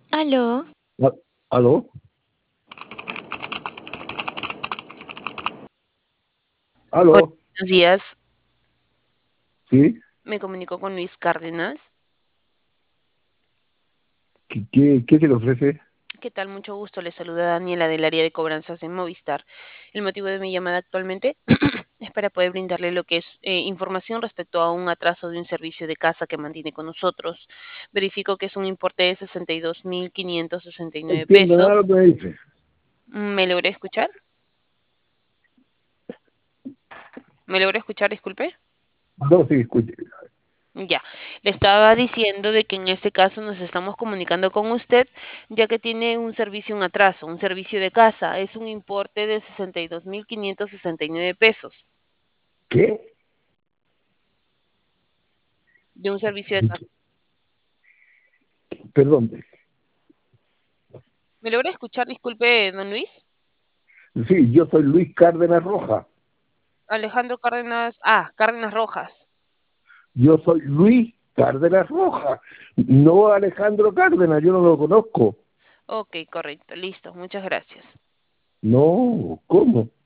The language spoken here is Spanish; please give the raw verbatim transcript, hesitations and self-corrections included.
Aló, Ah, ¿Aló? hola, ¿Aló? buenos días. ¿Sí? Me comunico con Luis Cárdenas. ¿Qué, qué, qué se le ofrece? ¿Qué tal? Mucho gusto. Le saluda Daniela del área de cobranzas en Movistar. El motivo de mi llamada actualmente es para poder brindarle lo que es eh, información respecto a un atraso de un servicio de casa que mantiene con nosotros. Verifico que es un importe de sesenta y dos mil quinientos sesenta y No nueve entiendo nada de pesos. lo que me dice. ¿Me logré escuchar? ¿Me logré escuchar? Disculpe. No, sí, escuche. Ya, le estaba diciendo de que en este caso nos estamos comunicando con usted, ya que tiene un servicio en atraso, un servicio de casa. Es un importe de sesenta y dos mil quinientos sesenta y nueve pesos ¿Qué? de un servicio de casa. Perdón. ¿Me logra escuchar? Disculpe, don Luis. Sí, yo soy Luis Cárdenas Roja. Alejandro Cárdenas. Ah, Cárdenas Rojas. Yo soy Luis Cárdenas Roja. No Alejandro Cárdenas, yo no lo conozco. Ok, correcto, listo. Muchas gracias. No, ¿cómo?